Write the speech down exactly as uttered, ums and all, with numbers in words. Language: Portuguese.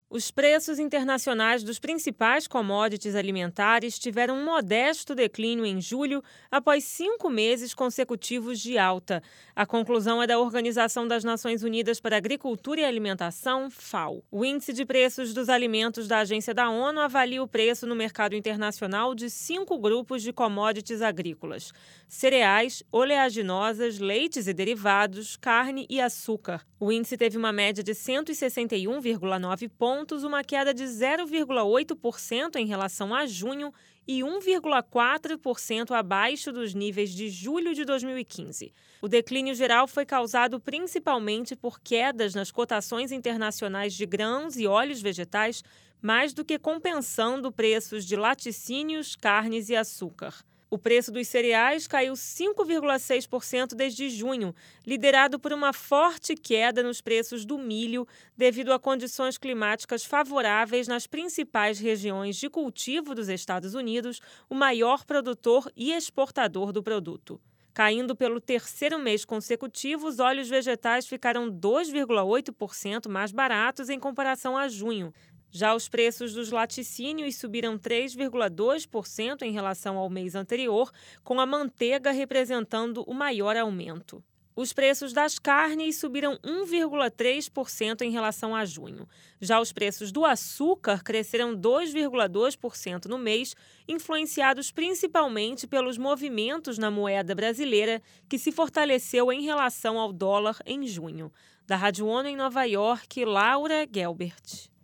Os preços internacionais dos principais commodities alimentares tiveram um modesto declínio em julho, após cinco meses consecutivos de alta. A conclusão é da Organização das Nações Unidas para a Agricultura e Alimentação, FAO. O índice de preços dos alimentos da Agência da ONU avalia o preço no mercado internacional de cinco grupos de commodities agrícolas: cereais, oleaginosas, leites e derivados, carne e açúcar. O índice teve uma média de cento e sessenta e um vírgula nove pontos, uma queda de zero vírgula oito por cento em relação a junho e um vírgula quatro por cento abaixo dos níveis de julho de dois mil e quinze. O declínio geral foi causado principalmente por quedas nas cotações internacionais de grãos e óleos vegetais, mais do que compensando preços de laticínios, carnes e açúcar. O preço dos cereais caiu cinco vírgula seis por cento desde junho, liderado por uma forte queda nos preços do milho, devido a condições climáticas favoráveis nas principais regiões de cultivo dos Estados Unidos, o maior produtor e exportador do produto. Caindo pelo terceiro mês consecutivo, os óleos vegetais ficaram dois vírgula oito por cento mais baratos em comparação a junho. Já os preços dos laticínios subiram três vírgula dois por cento em relação ao mês anterior, com a manteiga representando o maior aumento. Os preços das carnes subiram um vírgula três por cento em relação a junho. Já os preços do açúcar cresceram dois vírgula dois por cento no mês, influenciados principalmente pelos movimentos na moeda brasileira, que se fortaleceu em relação ao dólar em junho. Da Rádio ONU em Nova York, Laura Gelbert.